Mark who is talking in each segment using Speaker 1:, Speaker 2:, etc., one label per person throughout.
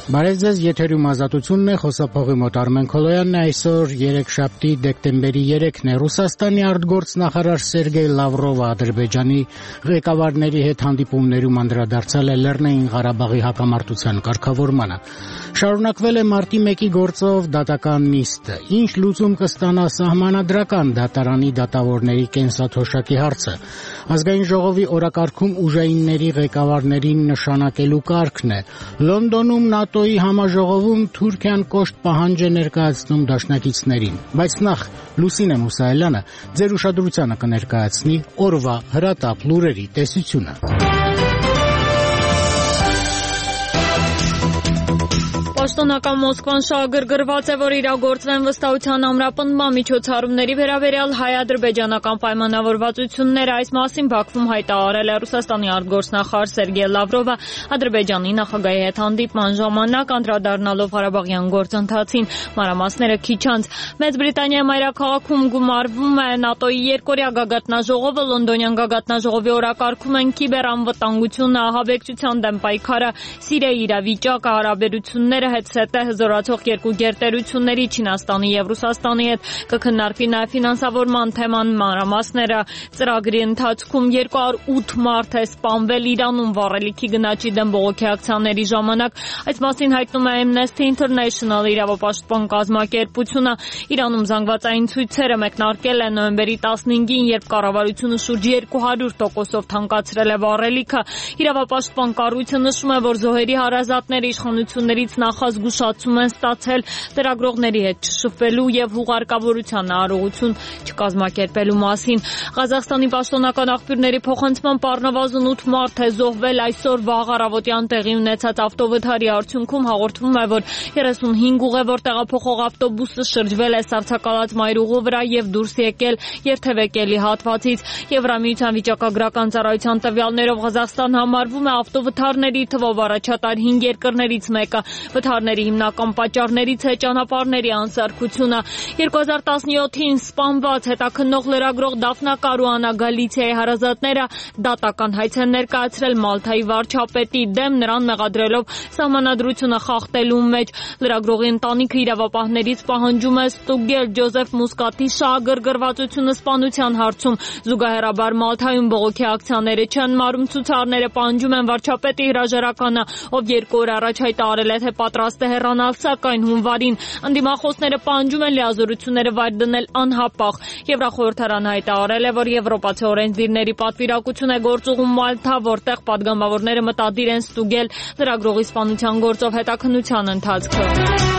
Speaker 1: Բարև ձեզ, եթերում ազատությունն է, խոսափողի մոտ Արմեն Քոլոյանն է, այսօր երեքշաբթի դեկտեմբերի 3-ն է։ Ռուսաստանի արտգործնախարար Սերգեյ Լավրովը Ադրբեջանի ղեկավարների հետ հանդիպումներում անդրադարձել է Լեռնային Ղարաբաղի հակամարտության կարգավորմանը։ Շարունակվել է մարտի 1-ի գործով դատական նիստը։ Ինչ լուծում կստանա սահմանադրական դատարանի դատավորների կենսաթոշակի հարցը։ Ազգային ժողովի օրակարգում ուժայինների ղեկավարներին նշանակելու կարգն է։ Լոնդոնում ՆԱՏՕ-ի համաժողովում Թուրքիան կոշտ պահանջ է ներկայացնում դաշնակիցներին։ Բայց նախ Լուսինե Մուսայելյանը ձեր ուշադրությանը կներկայացնի օրվա հրատապ լուրերի տեսությունը։
Speaker 2: Պաշտոնական Մոսկվան շահագրգռված է, որ իրագործվեն վստահության ամրապնդման միջոցառումների վերաբերյալ հայ-ադրբեջանական պայմանավորվածությունները։ Այս մասին Բաքվում հայտարարել է Ռուսաստանի արտգործնախարար Սերգեյ Լավրովը Ադրբեջանի նախագահի հետ հանդիպման ժամանակ, անդրադառնալով Ղարաբաղյան գործընթացին։ Մանրամասները քիչ անց Մեծ Բրիտանիայի մայրաքաղաքում գումարվում է ՆԱՏՕ-ի երկօրյա գագաթնաժողովը, Լոնդոնյան գագաթնաժողովի օրակարգում են կիբերանվտանգությունը, ահաբեկչության դեմ պայքարը, Սիրիայի իրավիճակը, հարաբերությունները, հետսետը հզորացող երկու գերտերությունների Չինաստանի եւ Ռուսաստանի հետ կքննարկվի նաեւ ֆինանսավորման թեման։ Մանրամասները ծրագրի ընթացքում 208 մարդ է սպանվել Իրանում վառելիքի գնաճի դեմ բողոքի ակցիաների ժամանակ։ Այս մասին հայտնում է Amnesty International իրավապաշտպան կազմակերպությունը։ Իրանում զանգվածային ցույցերը մեկնարկել են նոյեմբերի 15-ին, երբ կառավարությունը շուրջ 200%-ով թանկացրել է վառելիքը։ Իրավապաշտպան կառույցը նշում է, որ զոհերի հարազատները իշխանություններից նախազգուշացում են ստացել լրագրողների հետ չշփվելու եւ հուղարկավորության արարողություն չկազմակերպելու մասին։ Ղազախստանի պաշտոնական աղբյուրների փոխանցման առնվազն 8 մարդ է զոհվել այսօր վաղ առավոտյան տեղի ունեցած ավտովթարի արդյունքում։ Հաղորդվում է, որ 35 ուղևոր տեղափոխող ավտոբուսը շրջվել է սառցակալած մայրուղու վրա եւ դուրս եկել երթևեկելի հատվածից։ Եվրամիության վիճակագրական ծառայության տվյալներով Ղազախստան համարվում է ավտովթարների թվով առաջատար 5 երկրներից մեկը։ Վթարների հիմնական պատճառներից է ճանապարհների անսարքությունը։ 2017-ին սպանված հետաքննող լրագրող Դաֆնա Կարուանա Գալիցիայի հարազատները դատական հայց են ներկայացրել Մալթայի վարչապետի դեմ, նրան մեղադրելով սահմանադրությունը խախտելու մեջ։ Լրագրողի ընտանիքը իրավապահներից պահանջում է ստուգել Ջոզեֆ Մուսկատի շահագրգռվածությունը սպանության հարցում։ Զուգահեռաբար Մալթայում բողոքի ակցիաները չեն մարում, ցուցարները պահանջում են վարչապետի հրաժարականը, ով 2 օր առաջ հայտարարել է, թե պատրաստ է հեռանալ, սակայն հունվարին ընդդիմախոսները պահանջում են լիազորությունները վայր դնել անհապաղ։ Եվրախորհրդարանը հայտարարել է, որ եվրոպացի օրենսդիրների պատվիրակություն է գործուղում Մալթա, որտեղ պատգամավորները մտադիր են ստուգել լրագրողի սպանության գործով հետաքննության ընթացքը։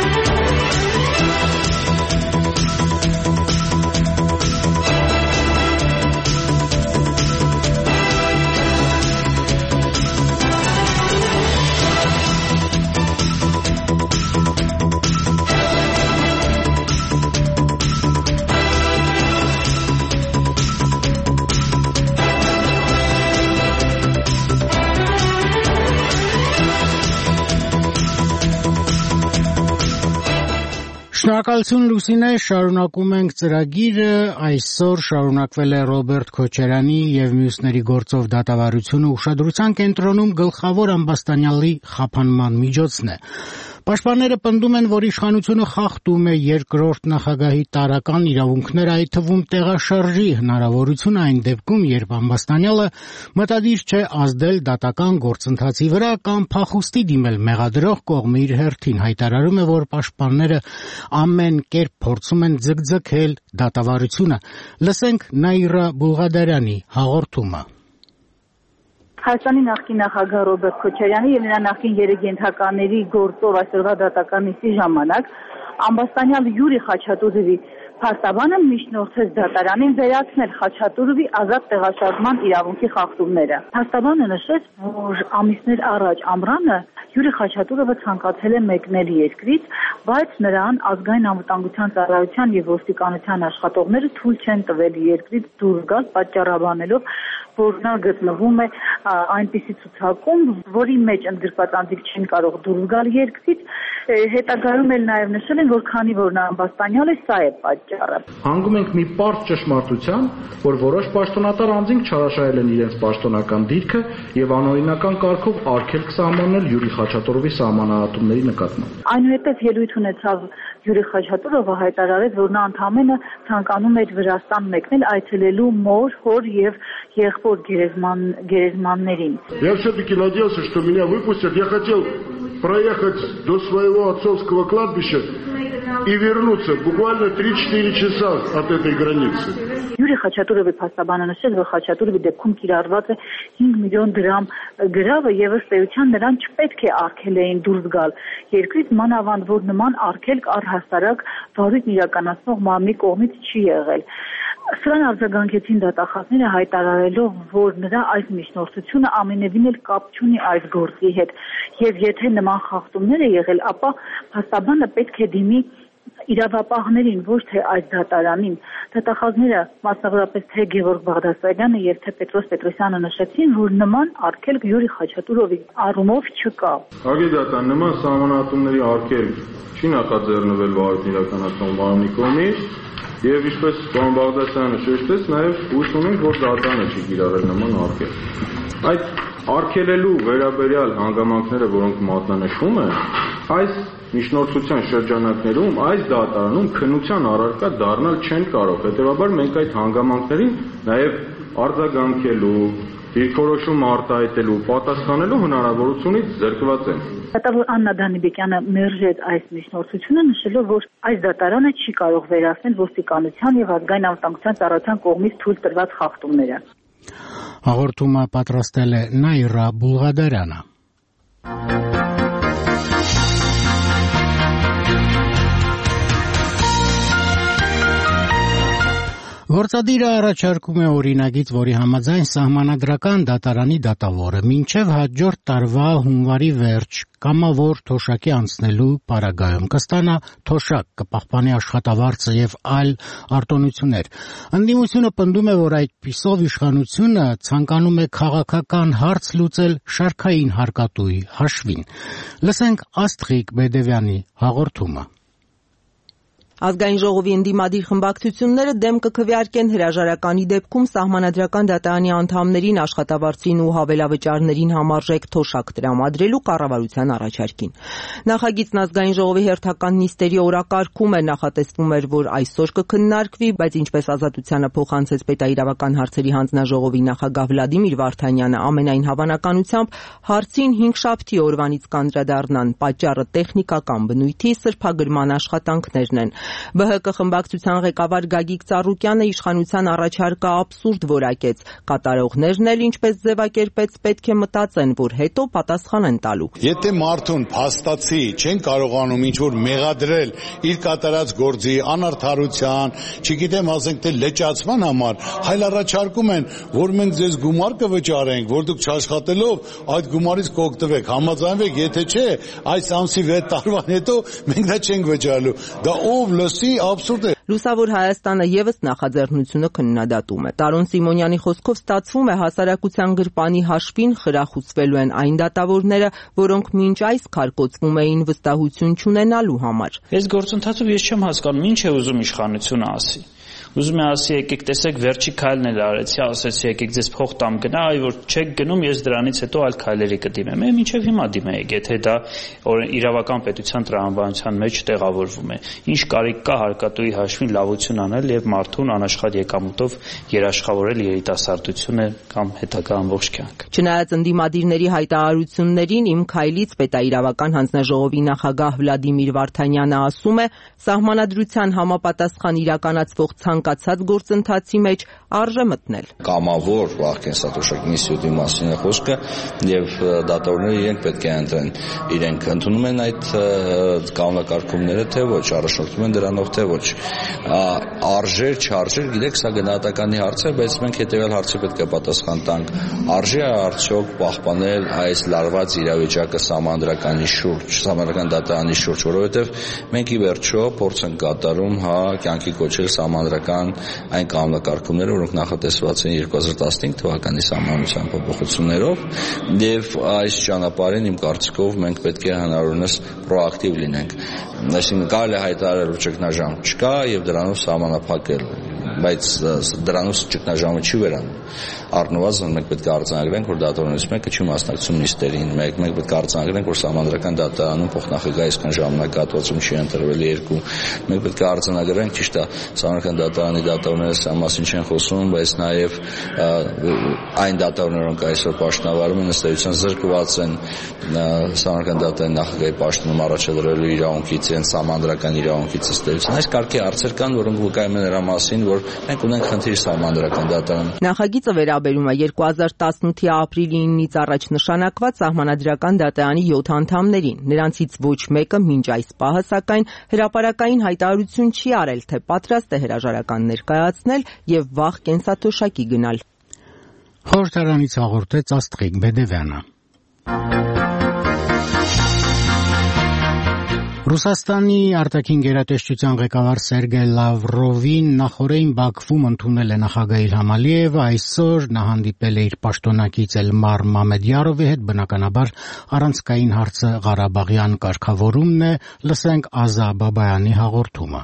Speaker 1: Շնորհակալություն Լուսինե, շարունակում ենք ծրագիրը։ Այսօր շարունակվել է Ռոբերտ Քոչարյանի եւ մյուսների գործով դատավարությունը, ուշադրության կենտրոնում գլխավոր ամբաստանյալի խափանման միջոցն է։ Պաշտպանները պնդում են, որ իշխանությունը խախտում է երկրորդ նախագահի տարրական իրավունքները, այդ թվում տեղաշարժի հնարավորությունը այն դեպքում, երբ ամբաստանյալը մտադիր չէ ազդել դատական գործընթացի վրա կամ փախուստի դիմել մեղադրող կողմի իր հերթին։ Հայտարարում է, որ պաշտպանները ամեն կերպ փորձում են ձգձգել դատավարությունը։ Լսենք Նաիրա Բուլղադարյանի հաղորդումը։
Speaker 3: Հայաստանի նախկին նախագահ Ռոբերտ Քոչարյանի եւ նրա նախկին երեգենթականների գործով այսօրվա դատական նիստի ժամանակ ամբաստանյալ Յուրի Խաչատուրովի փաստաբանը միջնորդեց դատարանին վերացնել Խաչատուրովի ազատ տեղաշարժման իրավունքի խախտումները։ Փաստաբանը նշեց, որ ամիսներ առաջ ամռանը Յուրի Խաչատուրովը ցանկացել է մեկնել երկրից, բայց նրան ազգային անվտանգության ծառայության եւ ոստիկանության աշխատողները թույլ չեն տվել երկրից դուրս գալ, պատճառաբանելով, որ նա գտնվում է այնպիսի ցուցակում, որի մեջ ընդգրկված անձիկ չեն կարող դուրս գալ երկրից։ Հետագայում էլ նաև նշել են, որ քանի որ նա ամբաստանյալ է, սա է պատճառը։
Speaker 4: Հանգում ենք մի պարզ ճշմարտության, որ որոշ պաշտոնատար անձինք չարաշահել են իրենց պաշտոնական դիրքը եւ անօրինական կարգով արգելք սահմանել Յուրի Խաչատուրովի սահմանահատումների նկատմամբ։
Speaker 3: Այնուհետև ելույթ ունեցավ Յուրի Խաչատուրովը, հայտարարեց, որ նա ընդամենը ցանկանում էր Վրաստան մեկնել այցելելու մոր, հոր եւ եղբոր գերեզմաններին։
Speaker 5: Я все-таки надеялся, что меня выпустят. Я хотел проехать до своего отцовского кладбища и вернуться буквально 3-4 часа от этой границы.
Speaker 3: Յուրի Խաչատուրովի փաստաբանը նշել, որ Խաչատուրովի դեպքում կիրառված է 5 միլիոն դրամ գրավը եւ ըստ էության նրան չպետք է արգելեին դուրս գալ երկրից, մանավանդ որ նման արգելք առհասարակ վարույթն իրականացնող ՄԱՄ-ի կողմից չի եղել։ Սրան արձագանքեցին դատախազները, հայտարարելով, որ նրա այս միջնորդությունը ամենևին էլ կապ չունի այս գործի հետ, եւ եթե նման խախտումներ է եղել, ապա փաստաբանը պետք է դիմի իրավապահներին, ոչ թե այս դատարանին։ Դատախազները, մասնավորապես թե Գևորգ Բաղդասարյանը եւ թե Պետրոս Պետրոսյանը նշեցին, որ նման արգելք Յուրի Խաչատուրովի առումով չկա։
Speaker 6: Ագեդատան նման սահմանատումների արգելք չի նախաձեռնվել վարույթն իրականացնող ՄԱՄ-ի կողմից եւ ինչպես պարոն Բաղդասարյանը շեշտեց, նաեւ հույս ունենք, որ դատարանը չի կիրառել նման արգելք։ Այդ արգելելու վերաբերյալ հանգամանքները, որոնք մատնանշվում են, այս միջնորդության շրջանակներում այս դատարանում քննության առարկա դառնալ չեն կարող։ Հետևաբար մենք այդ հանգամանքներին նաև արձագանքելու, դիրքորոշում արտահայտելու, պատասխանելու հնարավորությունից զրկված ենք։
Speaker 3: Դատավոր Աննա Դանիբեկյանը մերժեց այս միջնորդությունը, նշելով, որ այս դատարանը չի կարող վերացնել ոստիկանության եւ ազգային անվտանգության ծառայության կողմից թույլ տրված խախտումները։
Speaker 1: Հաղորդումը պատրաստել է Նաիրա Բուլղադարյանը։ Գործադիրը առաջարկում է օրինագիծ, որի համաձայն սահմանադրական դատարանի դատավորը մինչև հաջորդ տարվա հունվարի վերջ կամավոր թոշակի անցնելու պարագայում կստանա թոշակ, կպահպանի աշխատավարձը եւ այլ արտոնություններ։ Ընդդիմությունը պնդում է, որ այդպիսով իշխանությունը ցանկանում է քաղաքական հարց լուծել շարքային հարկատուի հաշվին։ Լսենք Աստղիկ Բեդևյանի հաղորդումը։
Speaker 7: Ազգային ժողովի ընդդիմադիր խմբակցությունները դեմ կքվեարկեն հրաժարականի դեպքում սահմանադրական դատարանի անդամներին աշխատավարձին ու հավելավճարներին համարժեք թոշակ տրամադրելու կառավարության առաջարկին։ Նախագիծն ազգային ժողովի հերթական նիստերի օրակարգում է, նախատեսվում էր, որ այսօր կքննարկվի, բայց ինչպես Ազատությանը փոխանցեց պետաիրավական հարցերի հանձնաժողովի նախագահ Վլադիմիր Վարդանյանը, ամենայն հավանականությամբ հարցին 5 շաբթի օրվանից կանդրադառնան, պատճառը տեխնիկական բնույթի սրբագրման աշխատանքներն են։ ԲՀԿ խմբակցության ղեկավար Գագիկ Ծառուկյանը իշխանության առաջարկը աբսուրդ որակեց։ Կատարողներն էլ ինչպես ձևակերպեց, պետք է մտածեն, որ հետո պատասխան են տալու։
Speaker 8: Եթե մարդուն փաստացի չեն կարողանում ինչ-որ մեղադրել իր կատարած գործի անարդարության, չգիտեմ, ասենք թե լճացման համար, այլ առաջարկում են, որ մենք ձեզ գումար կվճարենք, որ դուք չաշխատելով այդ գումարից կօգտվեք, համաձայնվեք, եթե չէ, այս ամսի 6 տարվան հետո մենք դա չենք վճարելու։ Դա ով լսի, աբսուրդ է։
Speaker 7: Լուսավոր Հայաստանը եւս նախաձեռնությունը քննադատում է։ Տարոն Սիմոնյանի խոսքով ստացվում է հասարակության գրպանի հաշվին խրախուսվելու են այն դատավորները, որոնք մինչ այս քարկոծվում էին վստահություն չունենալու համար։
Speaker 9: Այս գործընթացով ես չեմ հասկանում, ինչ է ուզում իշխանությունը ասի։ Ուզում է ասի, եկեք տեսեք, վերջի քայլն էլ արեցի, ասեցի, եկեք ձեզ փող տամ գնա, այ որ չեք գնում, ես դրանից հետո այլ քայլերի կդիմեմ։ Մինչև հիմա դիմեիք, եթե դա իրավական պետության տրամաբանության մեջ տեղավորվում է։ Ինչ կարիք կա հարկատուի հաշվին լավություն անել եւ մարդուն անաշխատ եկամուտով երաշխավորել երիտասարդությունը կամ հետագա ամբողջ կյանք։
Speaker 7: Չնայած ընդդիմադիրների հայտարարություններին, Իմ քայլից պետաիրավական հանձնաժողովի նախագահ Վլադիմիր Վարդանյանը ասում է, սահմանադրության համապատասխան իրականացվող ցանկացած գործընթացի մեջ արժե մտնել։
Speaker 10: Կամավոր վախկեն սատոշակի ինստիտուտի մասին է խոսքը եւ դատավորները իրենք պետք է ընտրեն, իրենք ընդունում են այդ կանոնակարգումները թե ոչ, առաջնորդում են դրանով թե ոչ։ Արժեր, չարժեր, գիտեք, սա գնահատականի հարց է, բայց մենք հետեւյալ հարցի պետք է պատասխան տանք։ Արժե է արդյոք պահպանել այս լարված իրավիճակը սահմանադրականի շուրջ, սահմանադրական դատարանի շուրջ, որովհետեւ մենք ի վերջո փորձ ենք կատարում, կյանքի կոչել սահմանադրական այն կանոնակարգումները, որոնք նախատեսված են 2015 թվականի սահմանության փոփոխություններով, եւ այս ճանապարհին իմ կարծիքով մենք պետք է հնարավորինս պրոակտիվ լինենք։ Այսինքն կարելի է հայտարարել, որ ճգնաժամ չկա եւ դրանով սահմանափակել բայց դրանով ճգնաժամը չի վերանում։ Առնվազն մենք պետք է արձանագրենք, որ դատավորներից մեկը չի մասնակցում նիստերին, մենք պետք է արձանագրենք, որ Սահմանադրական դատարանում փոխնախագահ այսքան ժամանակ հատվածում չի ընտրվել 2։ Մենք պետք է արձանագրենք, ճիշտ է, Սահմանադրական դատարանի դատավորները սա մասին չեն խոսում, բայց նաև այն դատավորները, որոնք այսօր պաշտոնավարում են, ըստ էության զրկված են Սահմանադրական դատարանի նախագահի պաշտոնում առաջադրելու իրավունքից, իրենց սահմանադրական իրավունքից, ըստ էության։ Այս կարգի հարցեր կան, որոնք վկայում են նրա մասին, որ մենք ունենք խնդիր Սահմանադրական դատարանում։
Speaker 7: Նախագիծը վերաբերում է 2018-ի ապրիլի 9-ից առաջ նշանակված Սահմանադրական դատարանի 7 անդամներին։ Նրանցից ոչ մեկը մինչ այս պահը, սակայն հրապարակային հայտարարություն չի արել, թե պատրաստ է հրաժարական ներկայացնել եւ վաղ կենսաթոշակի գնալ։
Speaker 1: Խորհրդարանից հաղորդեց Աստղիկ Բեդևյանը։ Ռուսաստանի արտաքին գերատեսչության ղեկավար Սերգեյ Լավրովին նախորդին Բաքվում ընդունել է նախագահ Իլհամ Ալիևը, այսօր նա հանդիպել է իր պաշտոնակից Էլմար Մամեդյարովի հետ, բնականաբար առանցքային հարցը Ղարաբաղյան կարգավորումն է, լսենք Ազա Բաբայանի հաղորդումը։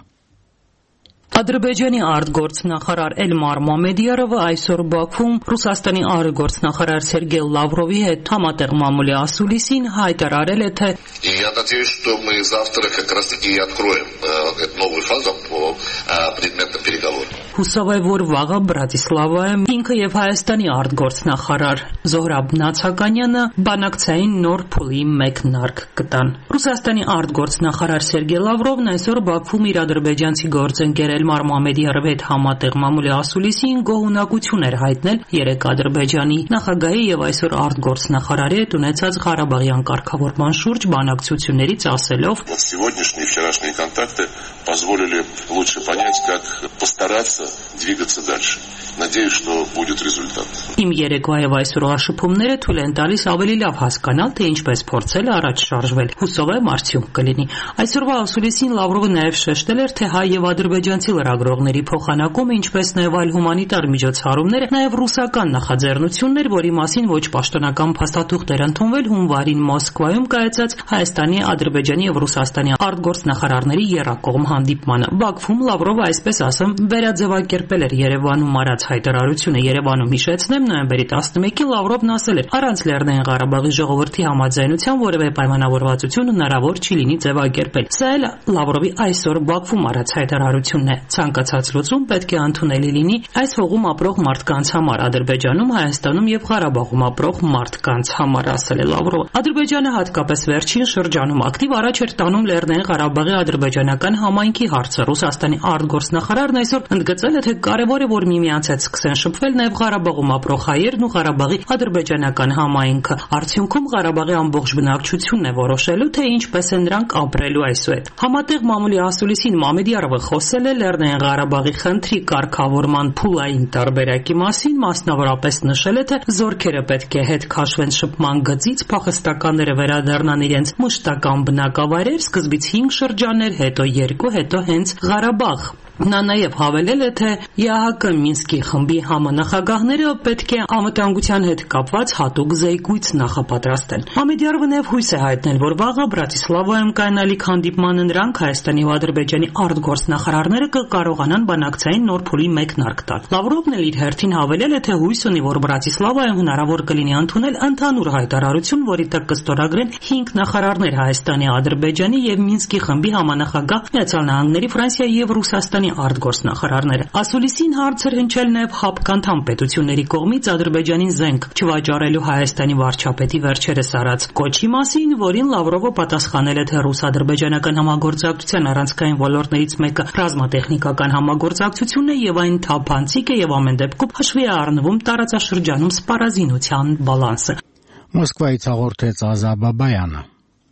Speaker 11: Ադրբեջանի արտգործնախարար Էլմար Մամեդյարովը այսօր Բաքվում Ռուսաստանի արտգործնախարար Սերգեյ Լավրովի հետ համատեղ մամուլի ասուլիսին հայտարարել է, թե
Speaker 12: Я надеюсь, что мы завтра как раз-таки и откроем эту новую фазу по предметным переговорам.
Speaker 11: Հուսով է, որ վաղը Բրատիսլավայում ինքը եւ Հայաստանի արտգործնախարար Զոհրաբ Նացականյանը բանակցային նոր փուլի մեկնարկ կտան։ Ռուսաստանի արտգործնախարար Սերգեյ Լավրովն այսօր Բաքվում իր ադրբեջանցի գործընկեր Էլմար Մամեդյարովի հետ համատեղ մամուլի ասուլիսին գոհունակություն էր հայտնել 3 Ադրբեջանի նախագահի եւ այսօր արտգործնախարարի հետ ունեցած Ղարաբաղյան կարգավորման շուրջ բանակցություններից ասելով.
Speaker 12: Сегодняшние и вчерашние контакты позволили лучше понять, как постараться двигаться дальше. Надеюсь, что будет результат.
Speaker 11: Իմ երեկոյով այսօր շփումները թույլ են տալիս ավելի լավ հասկանալ, թե ինչպես փորձել առաջ շարժվել։ Հուսով եմ արդյունք կլինի։ Այսօրվա ասուլիսին Լավրովը նաև շեշտել էր, թե հայ եւ ադրբեջանցի լրագրողների փոխանակումը, ինչպես նաև այլ հումանիտար միջոցառումները, նաև ռուսական նախաձեռնություններ, որի մասին ոչ պաշտոնական փաստաթուղթ էր ընդունվել հունվարին Մոսկվայում կայացած Հայաստանի, Ադրբեջանի եւ Ռուսաստանի արտգործնախարարների եռակողմ հանդիպմանը։ Բաքվում Լավրովը, այսպես ասեմ, վերաձևակերպել էր Երևանում արած հայտարարությունը Երևանում հիշեցնեմ նոյեմբերի 11-ին Լավրովն ասել էր. առանց Լեռնային Ղարաբաղի ժողովրդի համաձայնության որևէ պայմանավորվածություն հնարավոր չի լինի ձևակերպել։ Սա էլ Լավրովի այսօր Բաքվում արած հայտարարությունն է։ Ցանկացած լուծում պետք է ընդունելի լինի այս հողում ապրող մարդկանց համար, Ադրբեջանում, Հայաստանում եւ Ղարաբաղում ապրող մարդկանց համար, ասել է Լավրովը։ Ադրբեջանը հատկապես վերջին շրջանում ակտիվ առաջ էր տանում Լեռնային Ղարաբաղի ադրբեջանական համայնքի հարցը։ Ռուսաստանի արտգործնախարարն այսօր ընդգծել է, թե կարևոր է, որ միմյանց հետ սկսեն շփվել նաև Ղարաբաղում ապրող հայերն ու Ղարաբաղի ադրբեջանական համայնքը։ Արդյունքում Ղարաբաղի ամբողջ բնակչությունն է որոշելու, թե ինչպես են նրանք ապրելու այսուհետ։ Համատեղ մամուլի ասուլիսին Մամեդյարովը խոսել է Լեռնային Ղարաբաղի խնդրի կարգավորման փուլային տարբերակի մասին, մասնավորապես նշել է, թե զորքերը պետք է հետ քաշվեն շփման գծից, փախստականները վերադառնան իրենց մշտական բնակավայրեր, սկզբից 5 շրջաններ, հետո 2, հետո հենց Ղարաբաղ։ Նա նաև հավելել է, թե ԵԱՀԿ Մինսկի խմբի համանախագահները պետք է անվտանգության հետ կապված հատուկ զեկույց նախապատրաստեն։ Մամեդյարովը նաև հույս է հայտնել, որ վաղը Բրատիսլավայում կայանալիք հանդիպմանը նրանք Հայաստանի ու Ադրբեջանի արտգործնախարարները կկարողանան բանակցային նոր փուլի մեկնարկ տալ։ Լավրովն էլ իր հերթին հավելել է, թե հույս ունի, որ Բրատիսլավայում հնարավոր կլինի ընդունել ընդհանուր հայտարարություն, որի տակ կստորագրեն 5 նախարարներ Հայաստանի, Ադրբեջանի եւ Մինսկի խմբի համանախագահ Միացյալ Նահանգների, Ֆրանսիայի եւ Ռուսաստանի արտգործնախարարները։ Ասուլիսին հարց էր հնչել նաև ՀԱՊԿ անդամ պետությունների կողմից Ադրբեջանին զենք չվաճառելու Հայաստանի վարչապետի վերջերս արած կոչի մասին, որին Լավրովը պատասխանել է, թե ռուս-ադրբեջանական համագործակցության առանցքային ոլորտներից մեկը ռազմատեխնիկական համագործակցությունն է եւ այն թափանցիկ է եւ ամեն դեպքում հաշվի է առնվում տարածաշրջանում սպառազինության բալանսը։
Speaker 1: Մոսկվայից հաղորդեց Ազա Բաբայանը։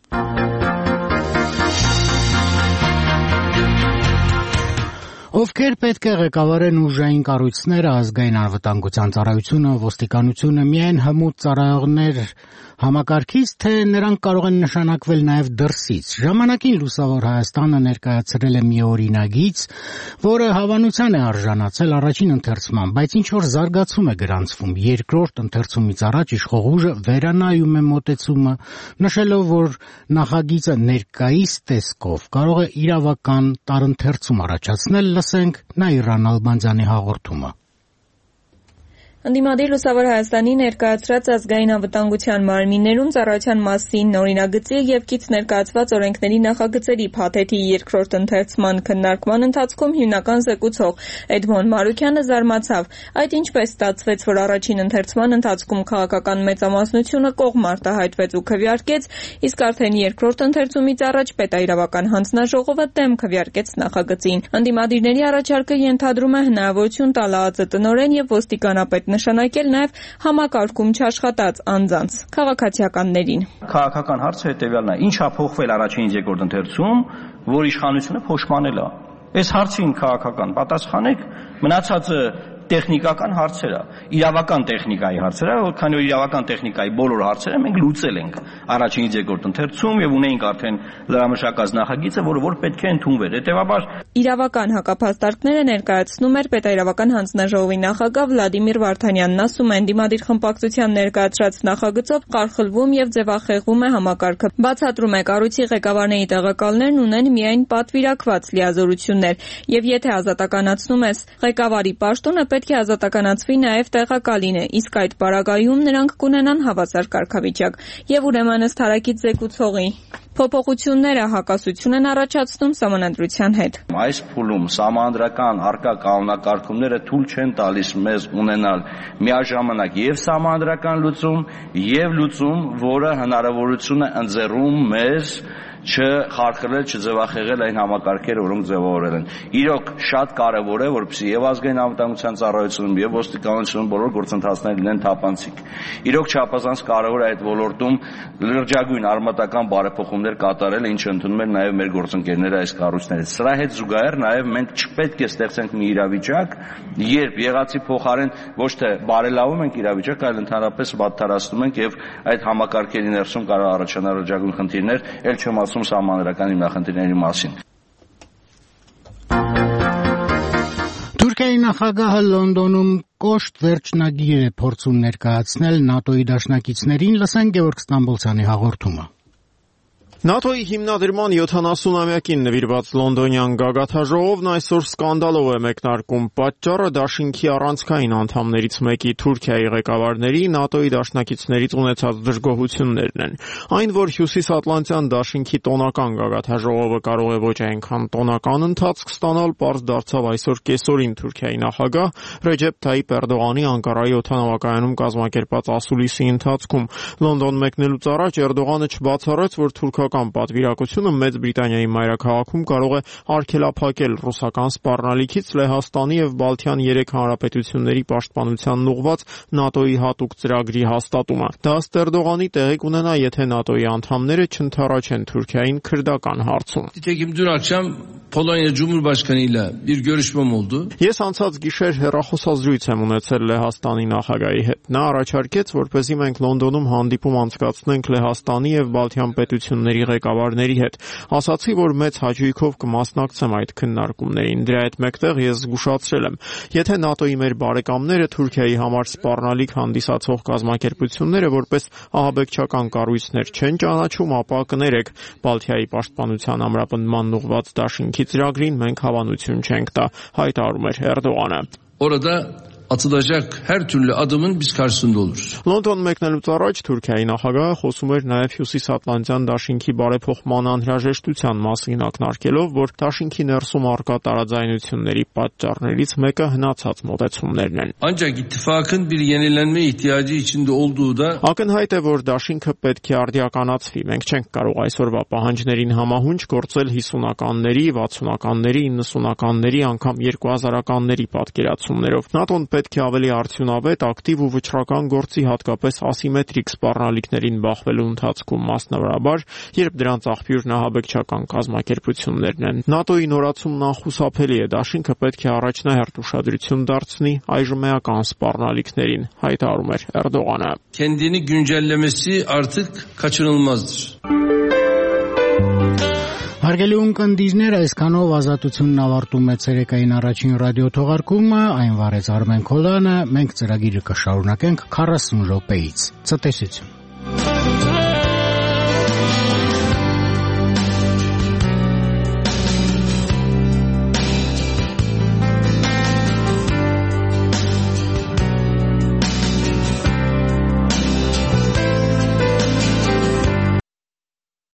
Speaker 1: Ովքեր պետք է ղեկավարեն ուժային կառույցները, ազգային անվտանգության ծառայությունը, ոստիկանությունը, միայն հմուտ ծառայողներ համակարգից, թե նրանք կարող են նշանակվել նաև դրսից։ Ժամանակին Լուսավոր Հայաստանը ներկայացրել է մի օրինագիծ, որը հավանության է արժանացել առաջին ընթերցման, բայց ինչ որ զարգացում է գրանցվում։ Երկրորդ ընթերցումից առաջ իշխող ուժը վերանայում է մոտեցումը, նշելով, որ նախագիծը ներկայիս տեսքով կարող է իրավական տարընթերցում առաջացնել, Լսենք Նաիրան Ալբանդյանի հաղորդումը։
Speaker 2: Ընդդիմադիր Լուսավոր Հայաստանի ներկայացրած ազգային անվտանգության մարմիններում ծառայության մասին օրինագծի եւ կից ներկայացված օրենքների նախագծերի փաթեթի երկրորդ ընթերցման քննարկման ընթացքում հիմնական զեկուցող Էդմոն Մարուկյանը զարմացավ, այդ ինչպես ստացվեց, որ առաջին ընթերցման ընթացքում քաղաքական մեծամասնությունը կողմ արտահայտվեց ու քվեարկեց, իսկ արդեն երկրորդ ընթերցումից առաջ պետաիրավական հանձնաժողովը դեմ քվեարկեց նախագծին։ Ընդդիմադիրների առաջարկը ենթադրում է հնարավորություն տալ ԱԱԾ տնօրեն եւ ոստիկանապետ նշանակել նաև համակարգում չաշխատած անձանց քաղաքացիականներին։
Speaker 13: Քաղաքական հարցը հետևյալն է. ինչ է փոխվել առաջին երկրորդ ընթերցում, որ իշխանությունը փոշմանել է։ Այս հարցին քաղաքական պատասխանեք, մնացածը տեխնիկական հարցեր է, իրավական տեխնիկայի հարցեր է, որքան որ իրավական տեխնիկայի բոլոր հարցերը մենք լուծել ենք առաջինից երկրորդ ընթերցում եւ ունենք արդեն լրամշակած նախագիծը, որը պետք է ընդունվեր։ Հետեւաբար
Speaker 2: իրավական հակափաստարկները ներկայացնում էր պետաիրավական հանձնաժողովի նախագահ Վլադիմիր Վարդանյանն, ասում է, ընդդիմադիր խմբակցության ներկայացրած նախագծով խարխլվում եւ ձևախեղվում է համակարգը։ Բացատրում է, կառույցի ղեկավարների տեղակալներն ունեն միայն պատվիրակված լիազորություններ եւ եթե ազատականացնում ես ղեկավարի պաշտոնը, պետք է ազատականացվի նաև տեղակալին է, իսկ այդ պարագայում նրանք կունենան հավասար կարգավիճակ եւ ուրեմն ըստ հարակից զեկուցողի փոփոխությունները հակասություն են առաջացնում Սահմանադրության հետ։
Speaker 13: Այս փուլում սահմանադրական արկա կանոնակարգումները թույլ չեն տալիս մեզ ունենալ միաժամանակ եւ սահմանադրական լուծում եւ լուծում, որը հնարավորություն է ընձեռում մեզ չխարխլել, չձևախեղել այն համակարգերը, որոնք ձևավորել են։ Իրոք շատ կարևոր է, որպեսզի եւ ազգային անվտանգության ծառայությունում եւ ոստիկանությունում բոլոր գործընթացները լինեն թափանցիկ։ Իրոք չափազանց կարևոր է այդ ոլորտում լրջագույն արմատական բարեփոխումներ կատարել, ինչը ընդունում են նաեւ մեր գործընկերները այս կառույցներից։ Սրա հետ զուգահեռ նաեւ մենք չպետք է ստեղծենք մի իրավիճակ, երբ եղածի փոխարեն ոչ թե բարելավում ենք իրավիճակը, այլ ընդհանրապես վատթարացնում ենք եւ այդ համակարգերի ներսում կարող առաջանալ լրջագույն խնդիրներ, ել չեմ սահմանադրական հիմնախնդիրների մասին։
Speaker 1: Թուրքիայի նախագահը Լոնդոնում կոշտ վերջնագիր է փորձում ներկայացնել ՆԱՏՕ-ի դաշնակիցներին, լսենք Գևորգ Ստամբոլցյանի հաղորդումը։
Speaker 14: ՆԱՏՕ-ի հիմնադրման 70-ամյակին նվիրված լոնդոնյան գագաթաժողովն այսօր սկանդալով է մեկնարկում։ Պատճառը դաշինքի առանցքային անդամներից մեկի Թուրքիայի ղեկավարների ՆԱՏՕ-ի դաշնակիցներից ունեցած դժգոհություններն են։ Այն, որ Հյուսիսատլանտյան դաշինքի տոնական գագաթաժողովը կարող է ոչ այնքան տոնական ընթացք ստանալ, պարզ դարձավ այսօր կեսօրին Թուրքիայի նախագահ Ռեջեփ Թայիփ Էրդողանի Անկարայի օդանավակայանում կազմակերպած ասուլիսի ընթացքում։ Լոնդոն մեկնելուց առաջ Էրդողանը չբացառեց, որ թուրքական պատվիրակությունը Մեծ Բրիտանիայի մայրաքաղաքում կարող է արգելափակել ռուսական սպառնալիքից Լեհաստանի եւ Բալթյան 3 հանրապետությունների պաշտպանությանն ուղղված ՆԱՏՕ-ի հատուկ ծրագրի հաստատումը։ Դա ըստ Էրդողանի տեղի կունենա, եթե ՆԱՏՕ-ի անդամները չընդառաջեն Թուրքիային քրդական հարցում։
Speaker 15: Polonya Cumhurbaşkanıyla bir görüşmem oldu.
Speaker 14: Ես անցած գիշեր հեռախոսազրույց եմ ունեցել Լեհաստանի նախագահի հետ։ Նա առաջարկեց, որպեսզի մենք Լոնդոնում հանդիպում անցկացնենք Լեհաստանի եւ Բալթյան պետությունների ղեկավարների հետ։ Ասացի, որ մեծ հաճույքով կմասնակցեմ այդ քննարկումներին։ Դրա հետ մեկտեղ ես զգուշացրել եմ, եթե ՆԱՏՕ-ի մեր բարեկամները Թուրքիայի համար սպառնալիք հանդիսացող կազմակերպությունները որպես ահաբեկչական կառույցներ չեն ճանաչում, ապա կներեք, Բալթիայի պաշտպանության ամրապնդման ուղղված դաշինքի ծրագրին մենք հավանություն չենք տա, հայտարարում էր Էրդողանը։
Speaker 15: Orada atılacak her türlü adımın biz karşısında oluruz.
Speaker 14: Լոնդոն մեկնելուց առաջ Թուրքիայի նախագահը խոսում էր նաև Հյուսիսատլանտյան դաշինքի բարեփոխման անհրաժեշտության մասին, ակնարկելով, որ դաշինքի ներսում առկա տարաձայնությունների պատճառներից մեկը հնացած մոտեցումներն են։
Speaker 15: Ancak ittifakın bir yenilenme ihtiyacı içinde olduğu da
Speaker 14: ակնհայտ է, որ դաշինքը պետք է արդիականացվի։ Մենք չենք կարող այսօրվա պահանջներին համահունչ գործել 50-ականների, 60-ականների, 90-ականների, անգամ 2000-ականների պատկերացումներով։ ՆԱՏՕ-ն պետք է ավելի արդյունավետ, ակտիվ ու վճռական գործի, հատկապես ասիմետրիկ սպառնալիքներին բախվելու ընթացքում, մասնավորաբար, երբ դրանց աղբյուրն ահաբեկչական կազմակերպություններն են։ ՆԱՏՕ-ի նորացումն անխուսափելի է, դաշինքը պետք է առաջնահերթ ուշադրություն դարձնի այժմ էական սպառնալիքներին, հայտարարում էր Էրդողանը։
Speaker 15: Kendini güncellemesi artık kaçınılmazdır.
Speaker 1: Հարգելի ունկնդիրներ, այսքանով Ազատությունն ավարտում է ցերեկային առաջին ռադիոթողարկումը, այն վարեց Արմեն Քոլյանը, մենք ծրագիրը կշարունակենք 40 րոպեից։ Ցտեսություն։